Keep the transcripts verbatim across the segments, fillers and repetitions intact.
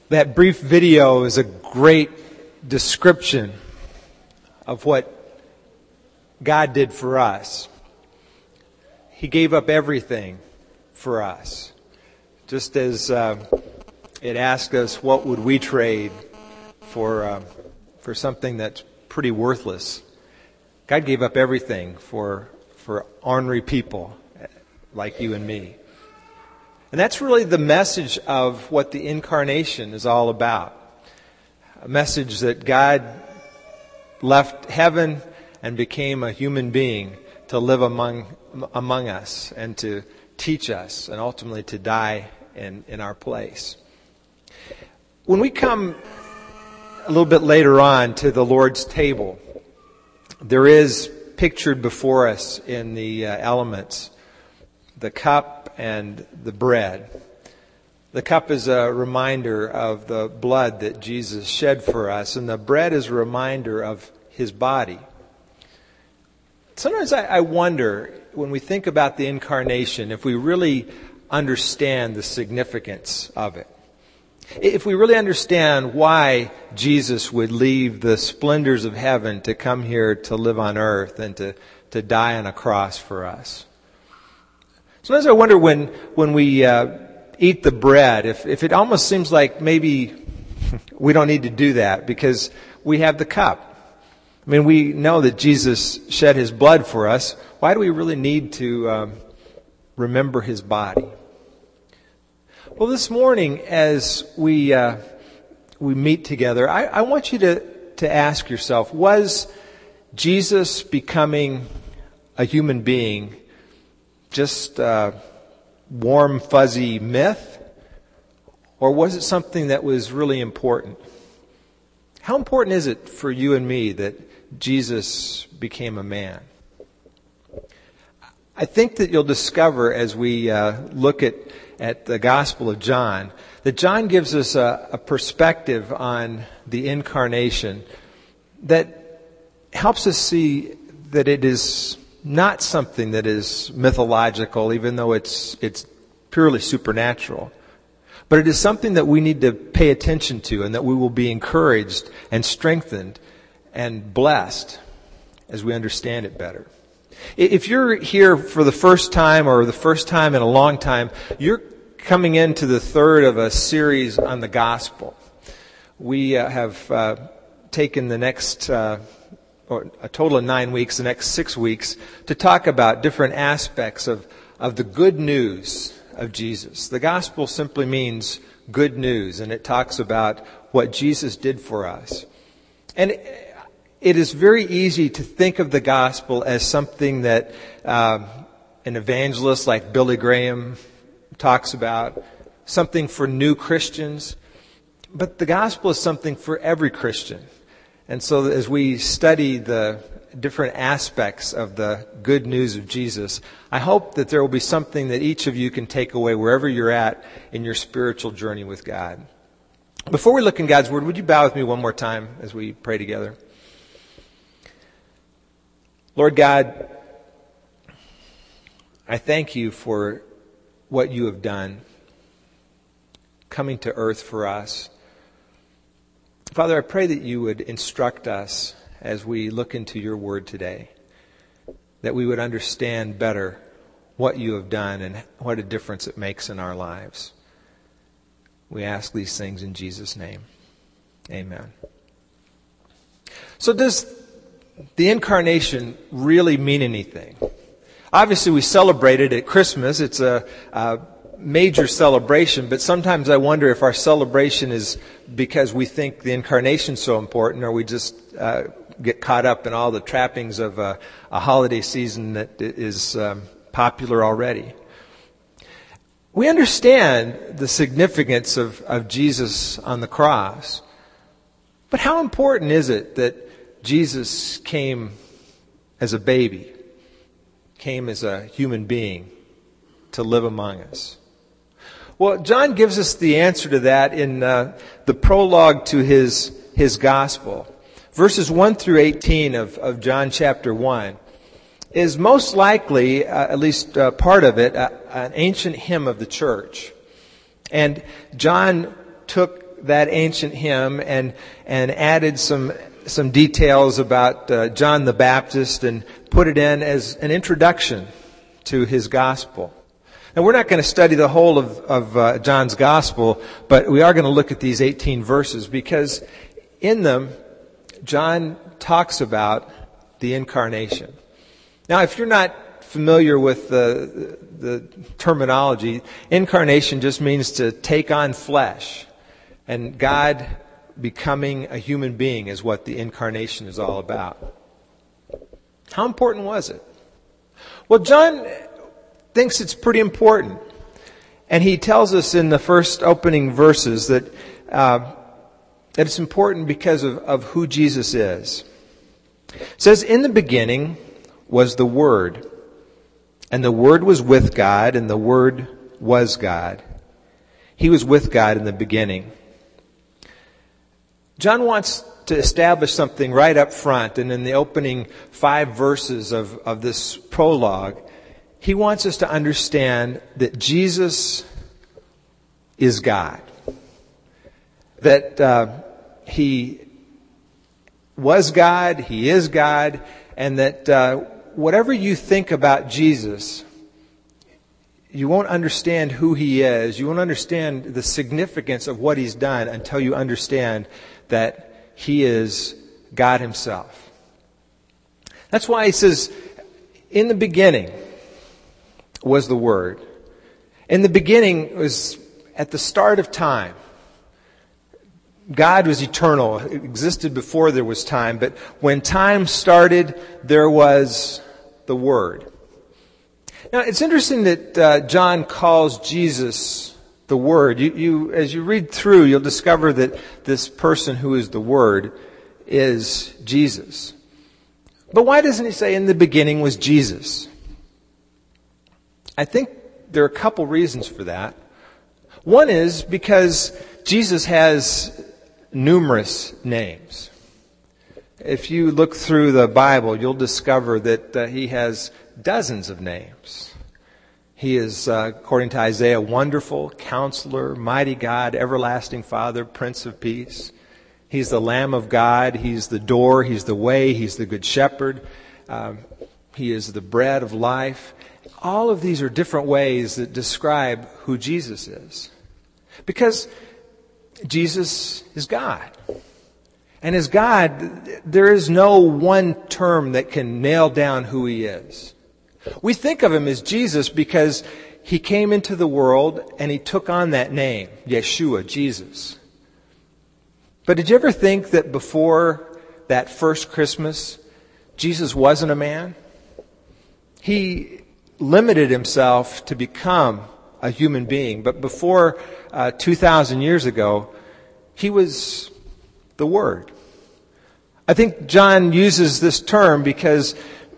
That brief video is a great description of what God did for us. He gave up everything for us. Just as uh, it asked us, what would we trade for uh, for something that's pretty worthless? God gave up everything for for ornery people like you and me. And that's really the message of what the incarnation is all about. A message that God left heaven and became a human being to live among among us and to teach us and ultimately to die in, in our place. When we come a little bit later on to the Lord's table, there is pictured before us in the uh, elements the cup and the bread. The cup is a reminder of the blood that Jesus shed for us, and the bread is a reminder of His body. Sometimes I, I wonder, when we think about the incarnation, if we really understand the significance of it. If we really understand why Jesus would leave the splendors of heaven to come here to live on earth and to, to die on a cross for us. Sometimes I wonder when when we uh, eat the bread, if, if it almost seems like maybe we don't need to do that because we have the cup. I mean, we know that Jesus shed His blood for us. Why do we really need to um, remember His body? Well, this morning as we uh, we meet together, I, I want you to, to ask yourself, was Jesus becoming a human being just a warm, fuzzy myth? Or was it something that was really important? How important is it for you and me that Jesus became a man? I think that you'll discover as we uh, look at, at the Gospel of John, that John gives us a, a perspective on the incarnation that helps us see that it is not something that is mythological, even though it's it's purely supernatural. But it is something that we need to pay attention to and that we will be encouraged and strengthened and blessed as we understand it better. If you're here for the first time or the first time in a long time, you're coming into the third of a series on the gospel. We uh, have uh, taken the next uh, or a total of nine weeks, the next six weeks, to talk about different aspects of, of the good news of Jesus. The gospel simply means good news, and it talks about what Jesus did for us. And it, it is very easy to think of the gospel as something that um, an evangelist like Billy Graham talks about, something for new Christians. But the gospel is something for every Christian. And so as we study the different aspects of the good news of Jesus, I hope that there will be something that each of you can take away wherever you're at in your spiritual journey with God. Before we look in God's Word, would you bow with me one more time as we pray together? Lord God, I thank you for what you have done, coming to earth for us. Father, I pray that you would instruct us as we look into your word today, that we would understand better what you have done and what a difference it makes in our lives. We ask these things in Jesus' name. Amen. So does the incarnation really mean anything? Obviously, we celebrate it at Christmas. It's a, a major celebration, but sometimes I wonder if our celebration is because we think the incarnation's so important, or we just uh, get caught up in all the trappings of a, a holiday season that is um, popular already. We understand the significance of, of Jesus on the cross, but how important is it that Jesus came as a baby, came as a human being to live among us? Well, John gives us the answer to that in uh, the prologue to his his gospel. Verses one through eighteen of, of John chapter one is most likely, uh, at least uh, part of it, uh, an ancient hymn of the church. And John took that ancient hymn and and added some some details about uh, John the Baptist and put it in as an introduction to his gospel. Now, we're not going to study the whole of, of uh, John's gospel, but we are going to look at these eighteen verses because in them, John talks about the incarnation. Now, if you're not familiar with the, the terminology, incarnation just means to take on flesh. And God becoming a human being is what the incarnation is all about. How important was it? Well, John thinks it's pretty important. And he tells us in the first opening verses that, uh, that it's important because of, of who Jesus is. It says, in the beginning was the Word, and the Word was with God, and the Word was God. He was with God in the beginning. John wants to establish something right up front, and in the opening five verses of, of this prologue, he wants us to understand that Jesus is God. That uh, He was God, He is God, and that uh, whatever you think about Jesus, you won't understand who He is. You won't understand the significance of what He's done until you understand that He is God Himself. That's why He says, in the beginning was the Word. In the beginning was at the start of time. God was eternal. It existed before there was time. But when time started, there was the Word. Now, it's interesting that uh, John calls Jesus the Word. You, you, as you read through, you'll discover that this person who is the Word is Jesus. But why doesn't he say, in the beginning was Jesus? I think there are a couple reasons for that. One is because Jesus has numerous names. If you look through the Bible, you'll discover that uh, he has dozens of names. He is, uh, according to Isaiah, Wonderful, Counselor, Mighty God, Everlasting Father, Prince of Peace. He's the Lamb of God. He's the door. He's the way. He's the Good Shepherd. Um, he is the bread of life. All of these are different ways that describe who Jesus is. Because Jesus is God. And as God, there is no one term that can nail down who He is. We think of Him as Jesus because He came into the world and He took on that name, Yeshua, Jesus. But did you ever think that before that first Christmas, Jesus wasn't a man? He limited Himself to become a human being. But before uh, two thousand years ago, He was the Word. I think John uses this term because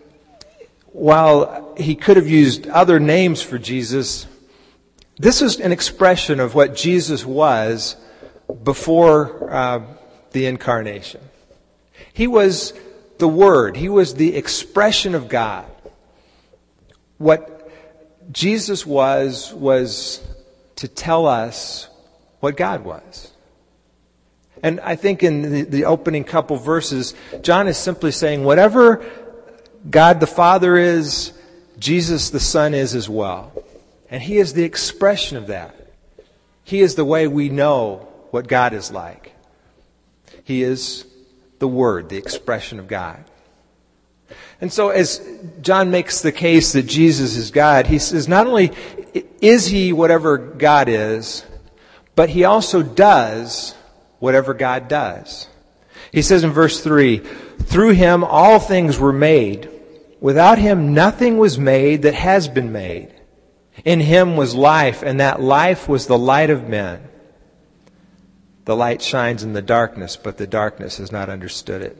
while he could have used other names for Jesus, this is an expression of what Jesus was before uh, the incarnation. He was the Word. He was the expression of God. What Jesus was, was to tell us what God was. And I think in the, the opening couple verses, John is simply saying whatever God the Father is, Jesus the Son is as well. And He is the expression of that. He is the way we know what God is like. He is the Word, the expression of God. And so as John makes the case that Jesus is God, he says not only is He whatever God is, but He also does whatever God does. He says in verse three, through Him all things were made. Without Him nothing was made that has been made. In Him was life, and that life was the light of men. The light shines in the darkness, but the darkness has not understood it.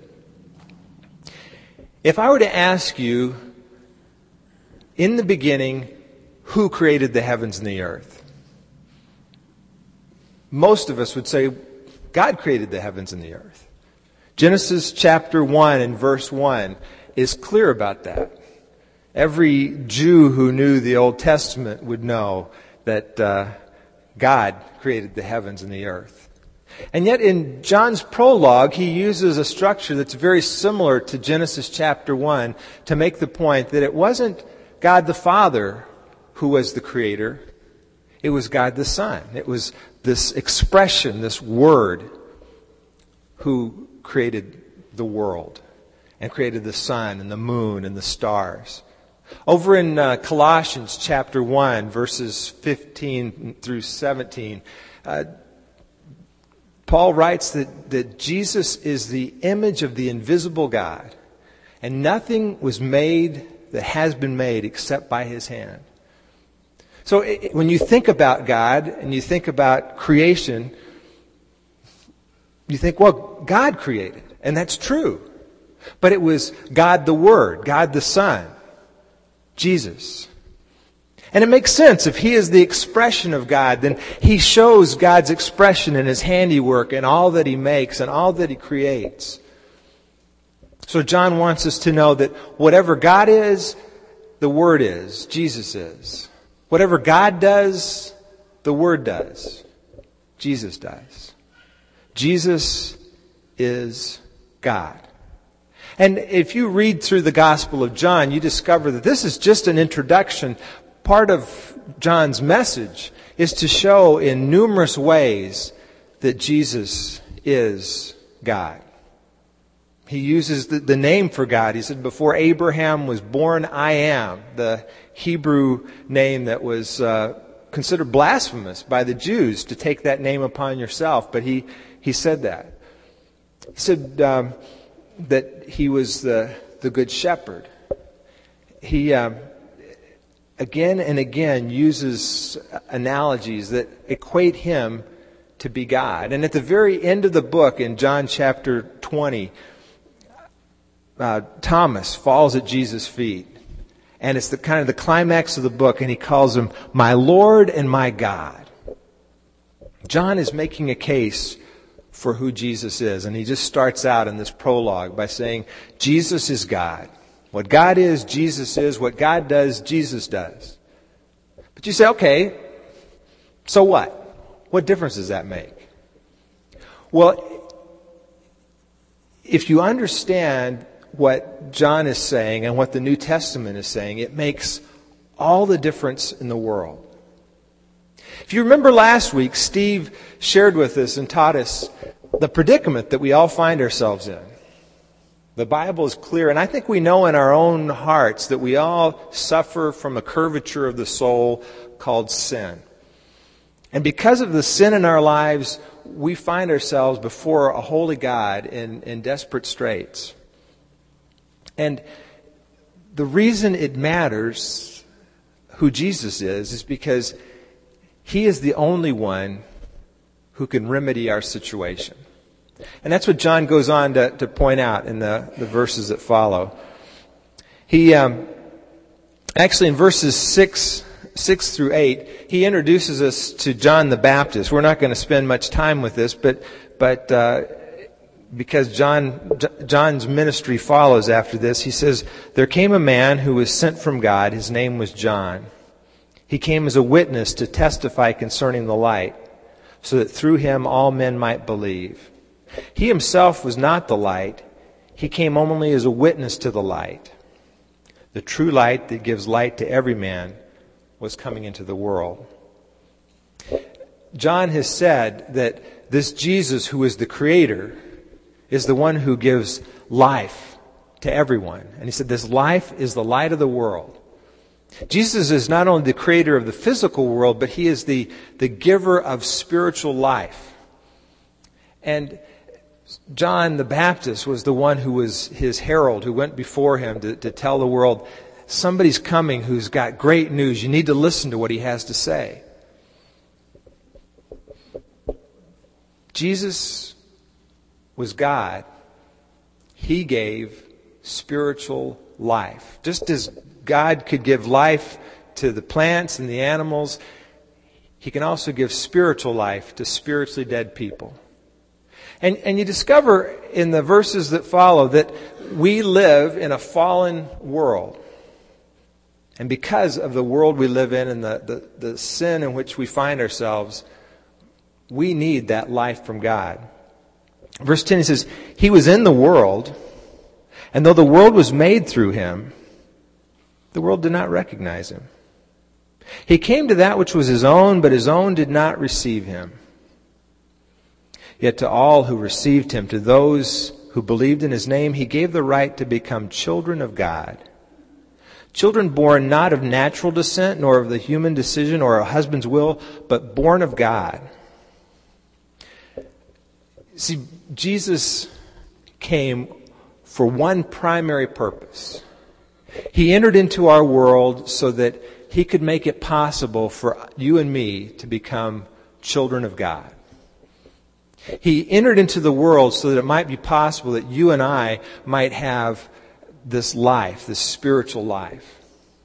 If I were to ask you, in the beginning, who created the heavens and the earth? Most of us would say, God created the heavens and the earth. Genesis chapter one and verse one is clear about that. Every Jew who knew the Old Testament would know that uh, God created the heavens and the earth. And yet in John's prologue, he uses a structure that's very similar to Genesis chapter one to make the point that it wasn't God the Father who was the creator. It was God the Son. It was this expression, this word, who created the world and created the sun and the moon and the stars. Over in uh, Colossians chapter one, verses fifteen through seventeen, uh, Paul writes that, that Jesus is the image of the invisible God, and nothing was made that has been made except by His hand. So it, when you think about God and you think about creation, you think, well, God created, and that's true. But it was God the Word, God the Son, Jesus. And it makes sense. If He is the expression of God, then He shows God's expression in His handiwork and all that He makes and all that He creates. So John wants us to know that whatever God is, the Word is, Jesus is. Whatever God does, the Word does, Jesus does. Jesus is God. And if you read through the Gospel of John, you discover that this is just an introduction. Part of John's message is to show in numerous ways that Jesus is God. He uses the, the name for God. He said, before Abraham was born, I am. The Hebrew name that was uh, considered blasphemous by the Jews to take that name upon yourself. But he, he said that. He said um, that he was the, the good shepherd. He um, again and again uses analogies that equate him to be God. And at the very end of the book, in John chapter twenty, uh, Thomas falls at Jesus' feet. And it's the kind of the climax of the book, and he calls him my Lord and my God. John is making a case for who Jesus is. And he just starts out in this prologue by saying, Jesus is God. What God is, Jesus is. What God does, Jesus does. But you say, okay, so what? What difference does that make? Well, if you understand what John is saying and what the New Testament is saying, it makes all the difference in the world. If you remember last week, Steve shared with us and taught us the predicament that we all find ourselves in. The Bible is clear, and I think we know in our own hearts that we all suffer from a curvature of the soul called sin. And because of the sin in our lives, we find ourselves before a holy God in, in desperate straits. And the reason it matters who Jesus is is because He is the only one who can remedy our situation. And that's what John goes on to, to point out in the, the verses that follow. He um, actually in verses six, six through eight, he introduces us to John the Baptist. We're not going to spend much time with this, but but uh, because John John's ministry follows after this, he says, there came a man who was sent from God. His name was John. He came as a witness to testify concerning the light, so that through him all men might believe. He himself was not the light. He came only as a witness to the light. The true light that gives light to every man was coming into the world. John has said that this Jesus, who is the Creator, is the one who gives life to everyone. And he said this life is the light of the world. Jesus is not only the creator of the physical world, but He is the, the giver of spiritual life. And John the Baptist was the one who was His herald, who went before Him to, to tell the world, somebody's coming who's got great news. You need to listen to what he has to say. Jesus was God. He gave spiritual life. Just as God could give life to the plants and the animals, He can also give spiritual life to spiritually dead people. And, and you discover in the verses that follow that we live in a fallen world. And because of the world we live in and the, the, the sin in which we find ourselves, We need that life from God. Verse ten, he says, He was in the world, and though the world was made through Him, the world did not recognize Him. He came to that which was His own, but His own did not receive Him. Yet to all who received Him, to those who believed in His name, He gave the right to become children of God. Children born not of natural descent, nor of the human decision or a husband's will, but born of God. See, Jesus came for one primary purpose. He entered into our world so that He could make it possible for you and me to become children of God. He entered into the world so that it might be possible that you and I might have this life, this spiritual life.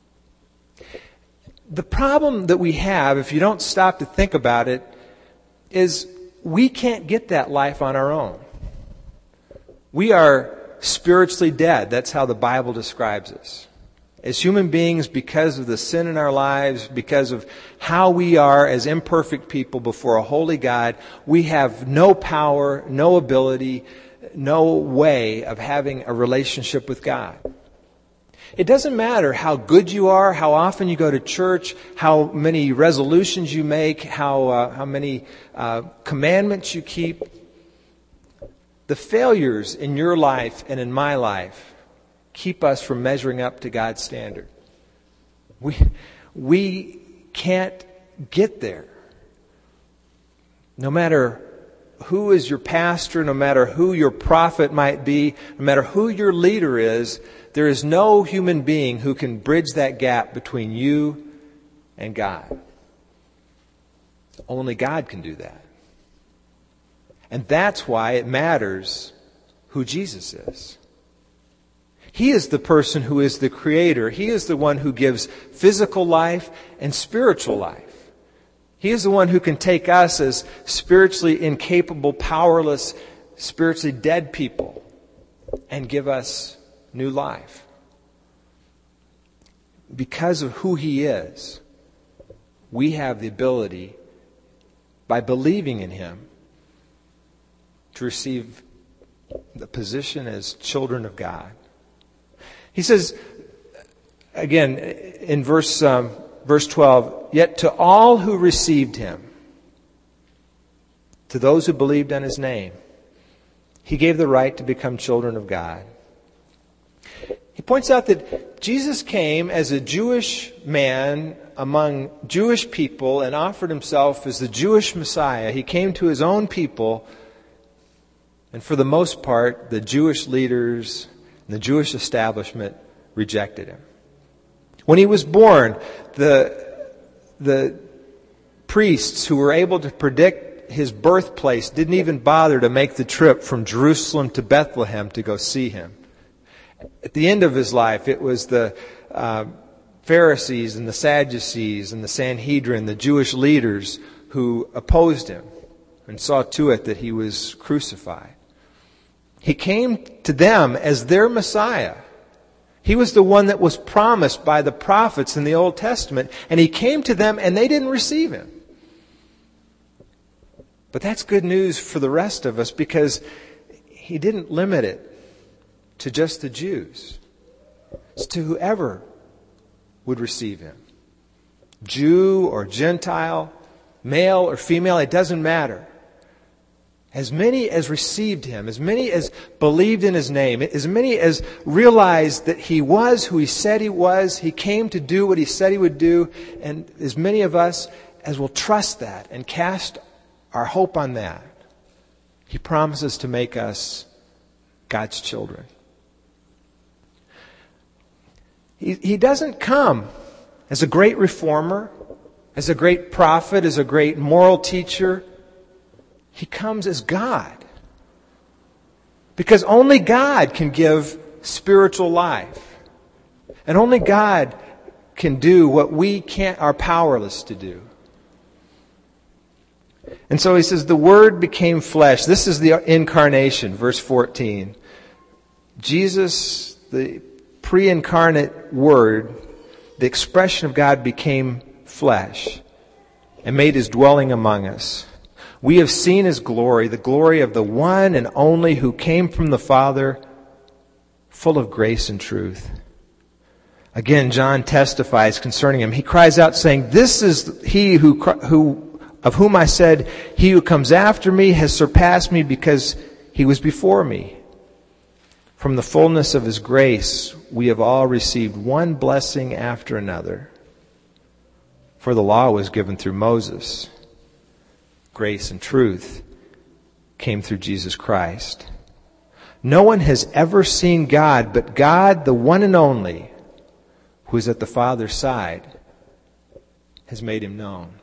The problem that we have, if you don't stop to think about it, is we can't get that life on our own. We are spiritually dead. That's how the Bible describes us. As human beings, because of the sin in our lives, because of how we are as imperfect people before a holy God, we have no power, no ability, no way of having a relationship with God. It doesn't matter how good you are, how often you go to church, how many resolutions you make, how uh, how many uh, commandments you keep. The failures in your life and in my life keep us from measuring up to God's standard. We we can't get there. No matter who is your pastor, no matter who your prophet might be, no matter who your leader is, there is no human being who can bridge that gap between you and God. Only God can do that. And that's why it matters who Jesus is. He is the person who is the creator. He is the one who gives physical life and spiritual life. He is the one who can take us as spiritually incapable, powerless, spiritually dead people and give us new life. Because of who He is, we have the ability, by believing in Him, to receive the position as children of God. He says, again, in verse um, verse twelve, yet to all who received Him, to those who believed on His name, He gave the right to become children of God. He points out that Jesus came as a Jewish man among Jewish people and offered Himself as the Jewish Messiah. He came to His own people, and for the most part, the Jewish leaders and the Jewish establishment rejected Him. When He was born, the, the priests who were able to predict His birthplace didn't even bother to make the trip from Jerusalem to Bethlehem to go see Him. At the end of His life, it was the uh, Pharisees and the Sadducees and the Sanhedrin, the Jewish leaders, who opposed Him and saw to it that He was crucified. He came to them as their Messiah. He was the one that was promised by the prophets in the Old Testament, and He came to them and they didn't receive Him. But that's good news for the rest of us, because He didn't limit it to just the Jews. It's to whoever would receive Him. Jew or Gentile, male or female, it doesn't matter. As many as received Him, as many as believed in His name, as many as realized that He was who He said He was, He came to do what He said He would do, and as many of us as will trust that and cast our hope on that, He promises to make us God's children. He, he doesn't come as a great reformer, as a great prophet, as a great moral teacher. He comes as God. Because only God can give spiritual life. And only God can do what we can't, are powerless to do. And so He says, the Word became flesh. This is the incarnation, verse fourteen. Jesus, the pre-incarnate Word, the expression of God, became flesh and made His dwelling among us. We have seen His glory, the glory of the one and only who came from the Father, full of grace and truth. Again, John testifies concerning Him. He cries out saying, "This is He who, who, of whom I said, He who comes after me has surpassed me because He was before me." From the fullness of His grace, we have all received one blessing after another. For the law was given through Moses. Grace and truth came through Jesus Christ. No one has ever seen God, but God, the one and only, who is at the Father's side, has made Him known.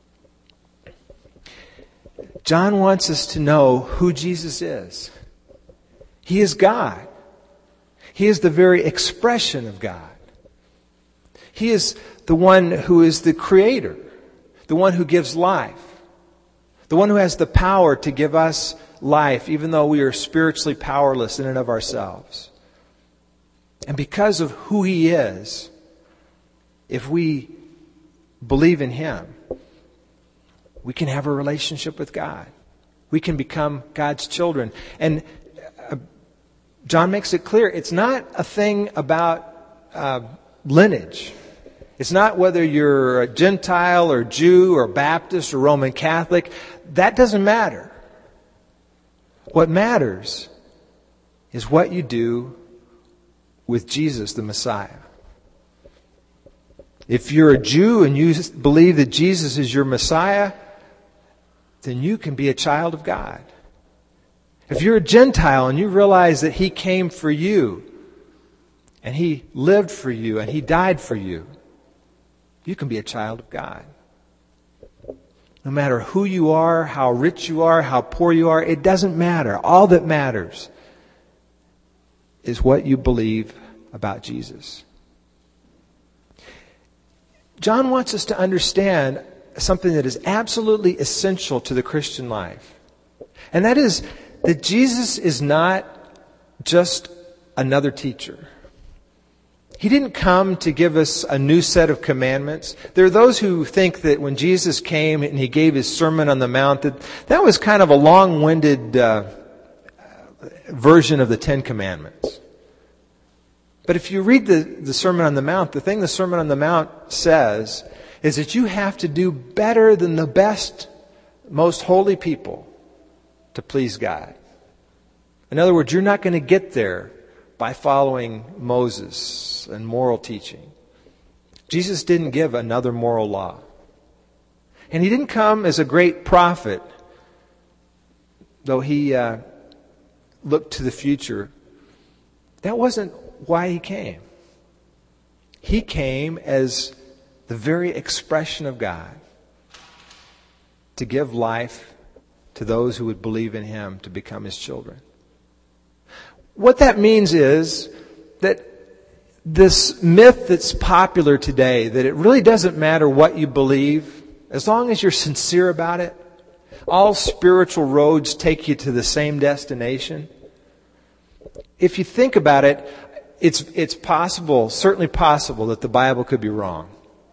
John wants us to know who Jesus is. He is God. He is the very expression of God. He is the one who is the creator, the one who gives life, the one who has the power to give us life, even though we are spiritually powerless in and of ourselves. And because of who He is, if we believe in Him, we can have a relationship with God. We can become God's children. And uh, John makes it clear, it's not a thing about uh, lineage. It's not whether you're a Gentile or Jew or Baptist or Roman Catholic. That doesn't matter. What matters is what you do with Jesus, the Messiah. If you're a Jew and you believe that Jesus is your Messiah, then you can be a child of God. If you're a Gentile and you realize that He came for you and He lived for you and He died for you, you can be a child of God. No matter who you are, how rich you are, how poor you are, it doesn't matter. All that matters is what you believe about Jesus. John wants us to understand something that is absolutely essential to the Christian life. And that is that Jesus is not just another teacher. He didn't come to give us a new set of commandments. There are those who think that when Jesus came and He gave His Sermon on the Mount, that that was kind of a long-winded uh, version of the Ten Commandments. But if you read the, the Sermon on the Mount, the thing the Sermon on the Mount says is that you have to do better than the best, most holy people to please God. In other words, you're not going to get there by following Moses and moral teaching. Jesus didn't give another moral law. And He didn't come as a great prophet, though He uh, looked to the future. That wasn't why He came. He came as the very expression of God to give life to those who would believe in Him to become His children. What that means is that this myth that's popular today, that it really doesn't matter what you believe, as long as you're sincere about it, all spiritual roads take you to the same destination. If you think about it, it's, it's possible, certainly possible, that the Bible could be wrong.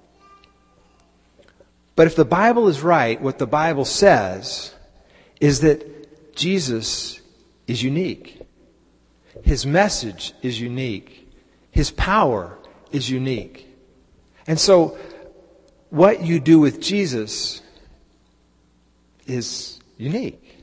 But if the Bible is right, what the Bible says is that Jesus is unique. His message is unique. His power is unique. And so, what you do with Jesus is unique.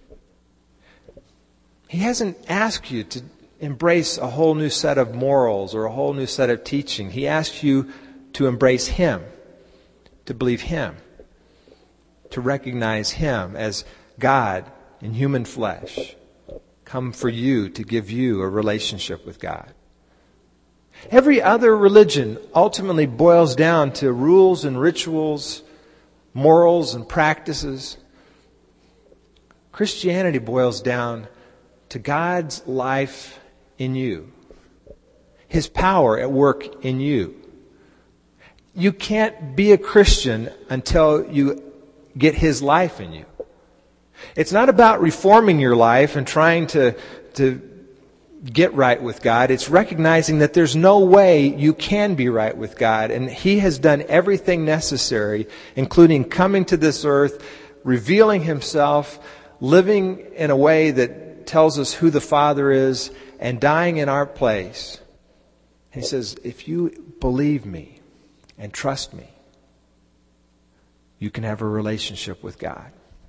He hasn't asked you to embrace a whole new set of morals or a whole new set of teaching. He asks you to embrace Him, to believe Him, to recognize Him as God in human flesh, come for you to give you a relationship with God. Every other religion ultimately boils down to rules and rituals, morals and practices. Christianity boils down to God's life in you, His power at work in you. You can't be a Christian until you get His life in you. It's not about reforming your life and trying to, to get right with God. It's recognizing that there's no way you can be right with God. And He has done everything necessary, including coming to this earth, revealing himself, living in a way that tells us who the Father is, and dying in our place. He says, if you believe me and trust me, you can have a relationship with God.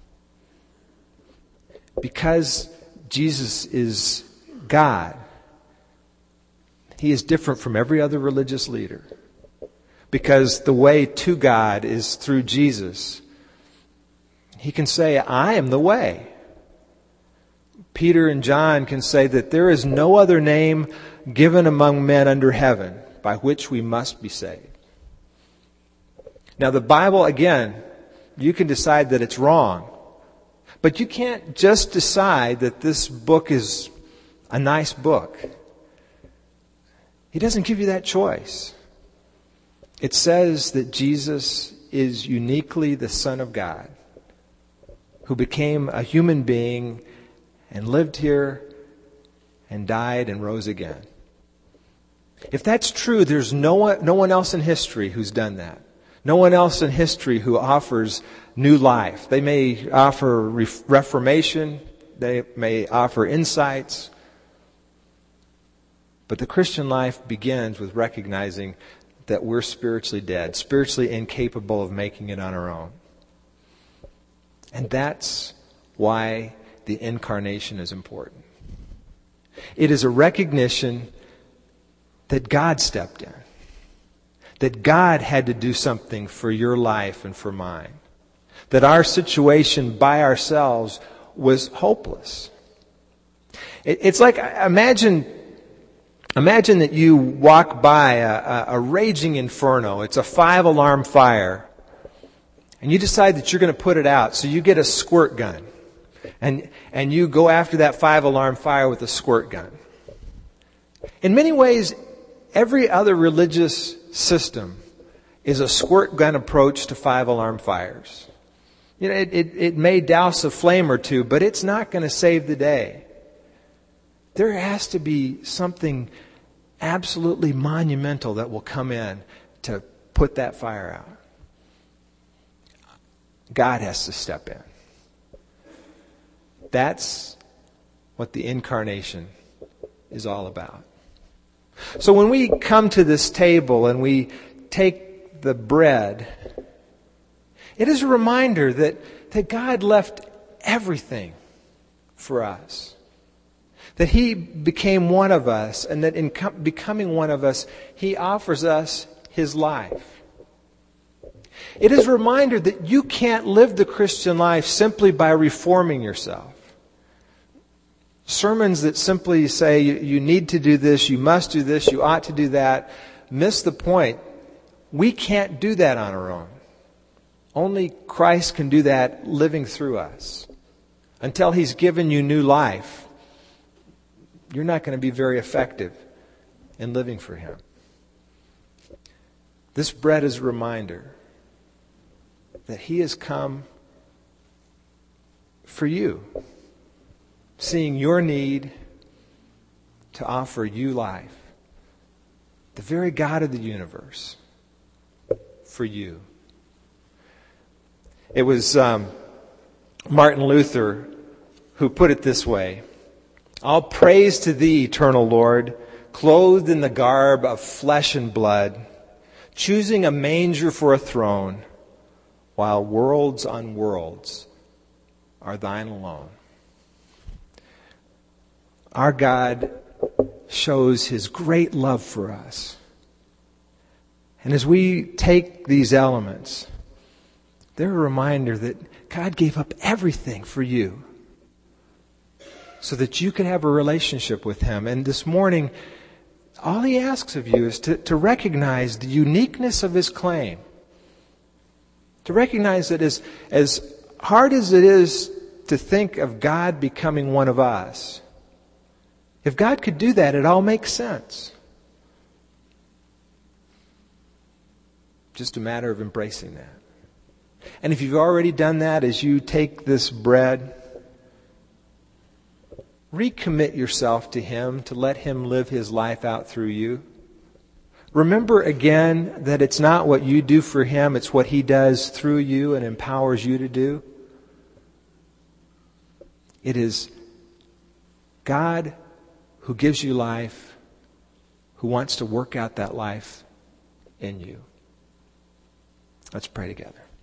Because Jesus is God, he is different from every other religious leader. Because the way to God is through Jesus. He can say, I am the way. Peter and John can say that there is no other name given among men under heaven by which we must be saved. Now the Bible, again, you can decide that it's wrong. But you can't just decide that this book is a nice book. He doesn't give you that choice. It says that Jesus is uniquely the Son of God, who became a human being and lived here and died and rose again. If that's true, there's no one, no one else in history who's done that. No one else in history who offers new life. They may offer reformation. They may offer insights. But the Christian life begins with recognizing that we're spiritually dead, spiritually incapable of making it on our own. And that's why the incarnation is important. It is a recognition that God stepped in. That God had to do something for your life and for mine. That our situation by ourselves was hopeless. It's like, imagine, imagine that you walk by a, a, a raging inferno. It's a five-alarm fire. And you decide that you're going to put it out. So you get a squirt gun. And, and you go after that five-alarm fire with a squirt gun. In many ways, every other religious system is a squirt gun approach to five-alarm fires. You know, it, it, it may douse a flame or two, but it's not going to save the day. There has to be something absolutely monumental that will come in to put that fire out. God has to step in. That's what the incarnation is all about. So when we come to this table and we take the bread, it is a reminder that, that God left everything for us. That He became one of us, and that in com- becoming one of us, He offers us His life. It is a reminder that you can't live the Christian life simply by reforming yourself. Sermons that simply say you, you need to do this, you must do this, you ought to do that, miss the point. We can't do that on our own. Only Christ can do that living through us. Until He's given you new life, you're not going to be very effective in living for Him. This bread is a reminder that He has come for you, seeing your need to offer you life. The very God of the universe for you. It was um, Martin Luther who put it this way: all praise to Thee, eternal Lord, clothed in the garb of flesh and blood, choosing a manger for a throne, while worlds on worlds are Thine alone. Our God shows His great love for us. And as we take these elements, they're a reminder that God gave up everything for you so that you could have a relationship with Him. And this morning, all He asks of you is to, to recognize the uniqueness of His claim. To recognize that as, as hard as it is to think of God becoming one of us, if God could do that, it all makes sense. Just a matter of embracing that. And if you've already done that, as you take this bread, recommit yourself to Him, to let Him live His life out through you. Remember again that it's not what you do for Him, it's what He does through you and empowers you to do. It is God who gives you life, who wants to work out that life in you. Let's pray together.